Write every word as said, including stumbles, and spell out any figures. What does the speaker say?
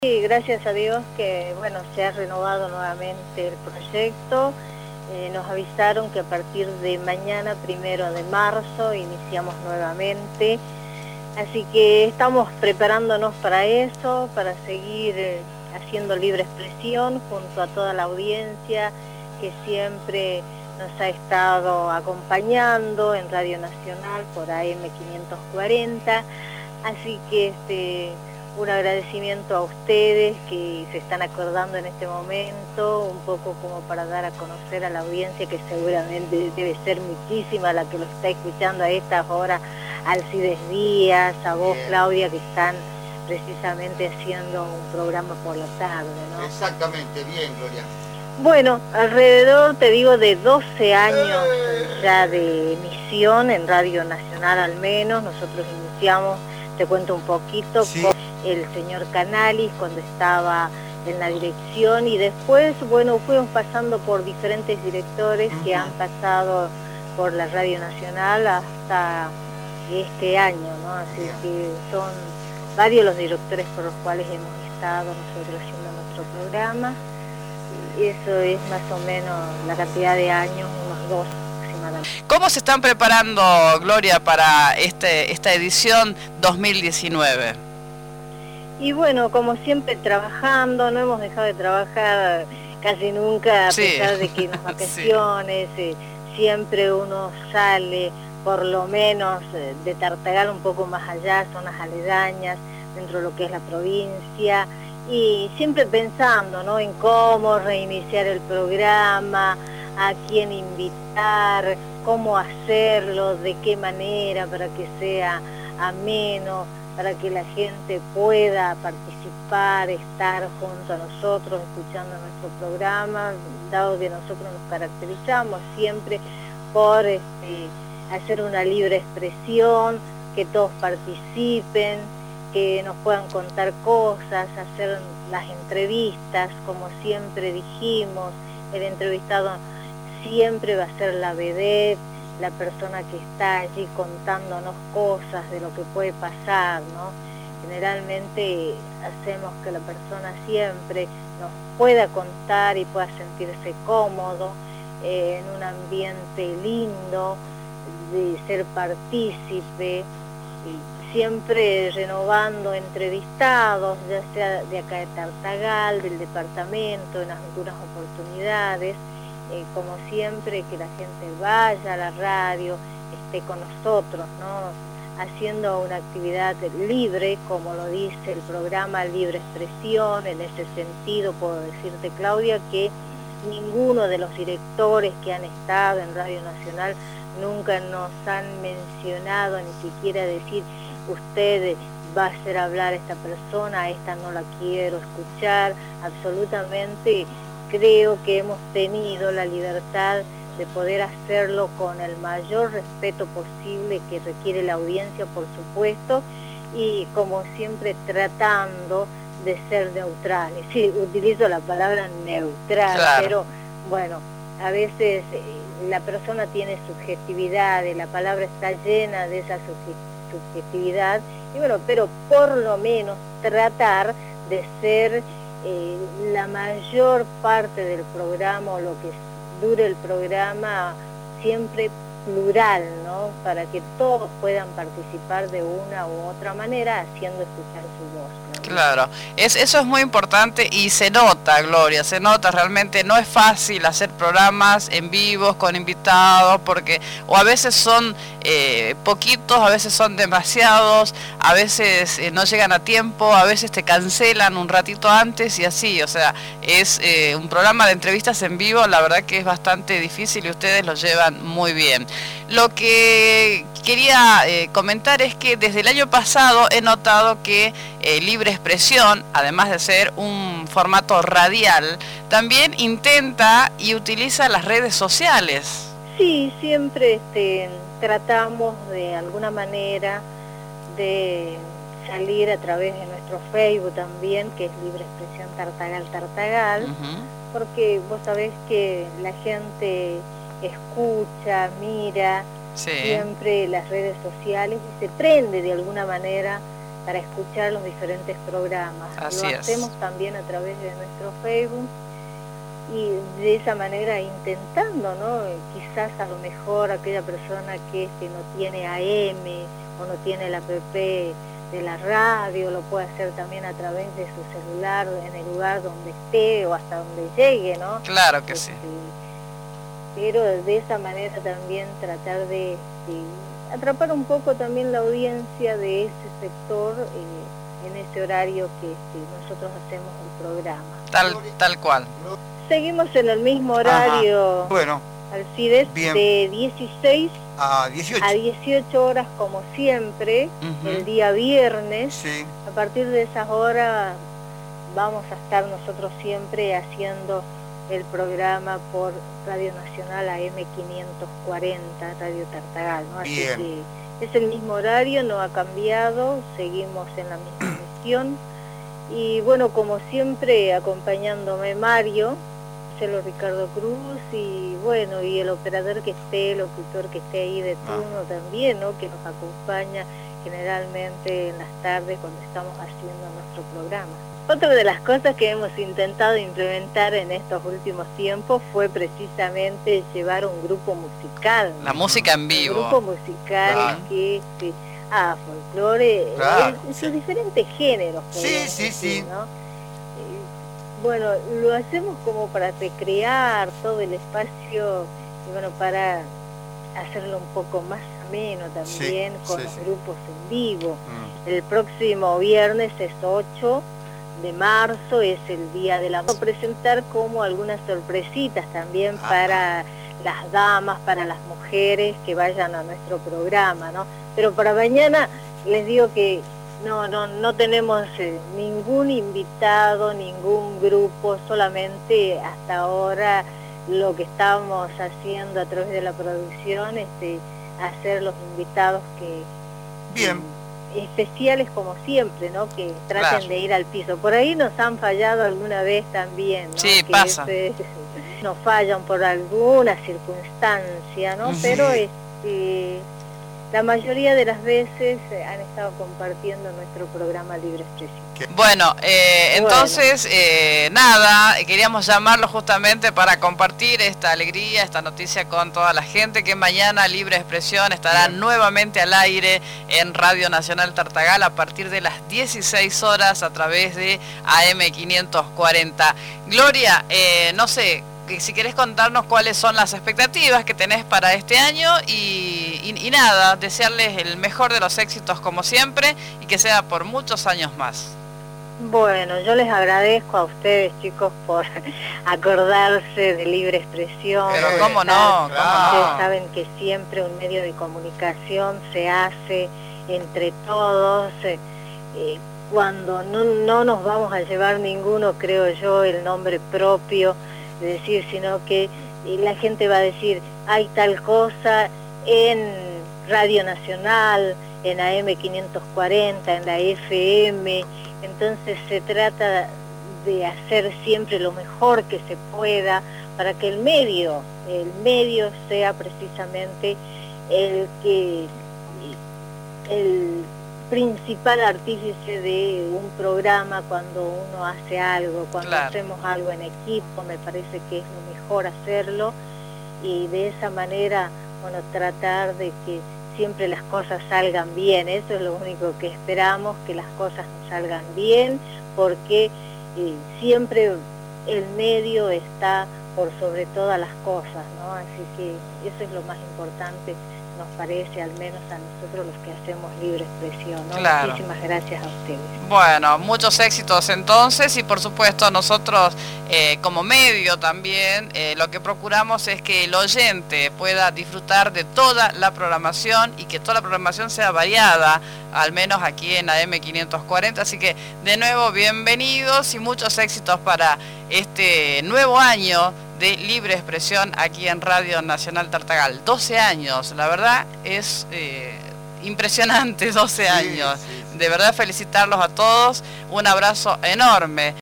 Sí, gracias a Dios que bueno, se ha renovado nuevamente el proyecto. Eh, nos avisaron que a partir de mañana, primero de marzo, iniciamos nuevamente. Así que estamos preparándonos para eso, para seguir eh, haciendo libre expresión junto a toda la audiencia que siempre nos ha estado acompañando en Radio Nacional por A M quinientos cuarenta. Así que este... un agradecimiento a ustedes que se están acordando en este momento, un poco como para dar a conocer a la audiencia, que seguramente debe ser muchísima la que lo está escuchando a estas horas, Alcides Díaz, a vos, bien, Claudia, que están precisamente haciendo un programa por la tarde, ¿no? Exactamente, bien, Gloria. Bueno, alrededor, te digo, de doce años ya de emisión en Radio Nacional al menos. Nosotros iniciamos, te cuento un poquito, sí, con el señor Canalis cuando estaba en la dirección, y después, bueno, fuimos pasando por diferentes directores uh-huh. que han pasado por la Radio Nacional hasta este año, ¿no? Así yeah. que son varios los directores por los cuales hemos estado nosotros haciendo nuestro programa. Y eso es más o menos la cantidad de años, unos dos aproximadamente. ¿Cómo se están preparando, Gloria, para este, esta edición dos mil diecinueve? Y bueno, como siempre trabajando, no hemos dejado de trabajar casi nunca, a sí. pesar de que en las vacaciones sí. eh, siempre uno sale, por lo menos eh, de Tartagal un poco más allá, zonas aledañas, dentro de lo que es la provincia, y siempre pensando, ¿no?, en cómo reiniciar el programa, a quién invitar, cómo hacerlo, de qué manera, para que sea ameno, para que la gente pueda participar, estar junto a nosotros, escuchando nuestro programa, dado que nosotros nos caracterizamos siempre por este, hacer una libre expresión, que todos participen, que nos puedan contar cosas, hacer las entrevistas, como siempre dijimos, el entrevistado siempre va a ser la vedette, la persona que está allí contándonos cosas de lo que puede pasar, ¿no? Generalmente hacemos que la persona siempre nos pueda contar y pueda sentirse cómodo, eh, en un ambiente lindo, de ser partícipe, y siempre renovando entrevistados, ya sea de acá de Tartagal, del departamento, en algunas oportunidades. Eh, como siempre, que la gente vaya a la radio, esté con nosotros, ¿no?, haciendo una actividad libre, como lo dice el programa Libre Expresión. En ese sentido puedo decirte, Claudia, que ninguno de los directores que han estado en Radio Nacional nunca nos han mencionado, ni siquiera decir, usted va a hacer hablar a esta persona, a esta no la quiero escuchar. Absolutamente creo que hemos tenido la libertad de poder hacerlo con el mayor respeto posible que requiere la audiencia, por supuesto, y como siempre tratando de ser neutrales. Sí, utilizo la palabra neutral, claro. Pero bueno, a veces eh, la persona tiene subjetividad, la palabra está llena de esa subjetividad, y bueno, pero por lo menos tratar de ser Eh, la mayor parte del programa, o lo que dure el programa, siempre plural, ¿no?, para que todos puedan participar de una u otra manera, haciendo escuchar su voz, ¿no? Claro, es, eso es muy importante, y se nota, Gloria, se nota. Realmente no es fácil hacer programas en vivos con invitados, porque o a veces son eh, poquitos, a veces son demasiados, a veces eh, no llegan a tiempo, a veces te cancelan un ratito antes y así. O sea, es eh, un programa de entrevistas en vivo, la verdad que es bastante difícil, y ustedes lo llevan muy bien. Lo que quería eh, comentar es que desde el año pasado he notado que eh, Libre Expresión, además de ser un formato radial, también intenta y utiliza las redes sociales. Sí, siempre este, tratamos de alguna manera de salir a través de nuestro Facebook también, que es Libre Expresión Tartagal Tartagal, uh-huh. porque vos sabés que la gente escucha, mira, sí, siempre las redes sociales, y se prende de alguna manera para escuchar los diferentes programas. Así Lo es. hacemos también a través de nuestro Facebook y de esa manera intentando, ¿no? Quizás a lo mejor aquella persona que, que no tiene A M o no tiene la app de la radio, lo puede hacer también a través de su celular en el lugar donde esté o hasta donde llegue, ¿no? Claro que este, sí. Pero de esa manera también tratar de, de atrapar un poco también la audiencia de ese sector eh, en ese horario que, que nosotros hacemos el programa. Tal, tal cual. Seguimos en el mismo horario. Ajá. Bueno, Alcides, bien. de dieciséis a dieciocho. a dieciocho horas como siempre, Ujú. el día viernes. Sí. A partir de esas horas vamos a estar nosotros siempre haciendo el programa por Radio Nacional A M quinientos cuarenta, Radio Tartagal, ¿no? Así Bien. que es el mismo horario, no ha cambiado, seguimos en la misma misión. Y bueno, como siempre, acompañándome Mario, Marcelo Ricardo Cruz, y bueno, y el operador que esté, el locutor que esté ahí de turno Ah. también, ¿no? Que nos acompaña generalmente en las tardes cuando estamos haciendo nuestro programa. Otra de las cosas que hemos intentado implementar en estos últimos tiempos fue precisamente llevar un grupo musical. La música en vivo. Un grupo musical Claro. que este, ah, folclore, Claro, en, en sí. sus diferentes géneros. Sí, podríamos sí, decir, sí. ¿no? Eh, bueno, lo hacemos como para recrear todo el espacio y bueno, para hacerlo un poco más ameno también Sí, con sí, los sí. grupos en vivo. Mm. El próximo viernes es ocho de marzo, es el Día de la... Vamos a presentar como algunas sorpresitas también Ah. para las damas, para las mujeres que vayan a nuestro programa, ¿no? Pero para mañana les digo que no, no, no tenemos eh, ningún invitado, ningún grupo, solamente hasta ahora lo que estamos haciendo a través de la producción, este, hacer los invitados que... Bien. especiales como siempre, ¿no? Que traten Claro. de ir al piso. Por ahí nos han fallado alguna vez también, ¿no? Sí, que pasa. ese- nos fallan por alguna circunstancia, ¿no? Sí. Pero este, la mayoría de las veces eh, han estado compartiendo nuestro programa Libre Expresión. Bueno, eh, Bueno. entonces, eh, nada, queríamos llamarlo justamente para compartir esta alegría, esta noticia con toda la gente, que mañana Libre Expresión estará Bien. nuevamente al aire en Radio Nacional Tartagal a partir de las dieciséis horas a través de A M quinientos cuarenta. Gloria, eh, no sé, que si querés contarnos cuáles son las expectativas que tenés para este año y, y, y nada, desearles el mejor de los éxitos como siempre y que sea por muchos años más. Bueno, yo les agradezco a ustedes, chicos, por acordarse de Libre Expresión. Pero Eh, cómo no, claro. cómo Ustedes no. saben que siempre un medio de comunicación se hace entre todos, eh, eh, cuando no, no nos vamos a llevar ninguno, creo yo, el nombre propio, de decir, sino que eh, la gente va a decir, hay tal cosa en Radio Nacional, en A M quinientos cuarenta, en la F M, entonces se trata de hacer siempre lo mejor que se pueda para que el medio, el medio sea precisamente el que el principal artífice de un programa cuando uno hace algo, cuando Claro. hacemos algo en equipo, me parece que es lo mejor hacerlo y de esa manera, bueno, tratar de que siempre las cosas salgan bien, eso es lo único que esperamos, que las cosas nos salgan bien, porque eh, siempre el medio está por sobre todas las cosas, ¿no? Así que eso es lo más importante, nos parece, al menos a nosotros los que hacemos Libre Expresión, ¿no? Claro. Muchísimas gracias a ustedes. Bueno, muchos éxitos entonces y por supuesto nosotros eh, como medio también eh, lo que procuramos es que el oyente pueda disfrutar de toda la programación y que toda la programación sea variada, al menos aquí en A M quinientos cuarenta, así que de nuevo bienvenidos y muchos éxitos para este nuevo año de Libre Expresión aquí en Radio Nacional Tartagal. doce años, la verdad es eh, impresionante, doce Sí, años. sí, sí. De verdad felicitarlos a todos, un abrazo enorme.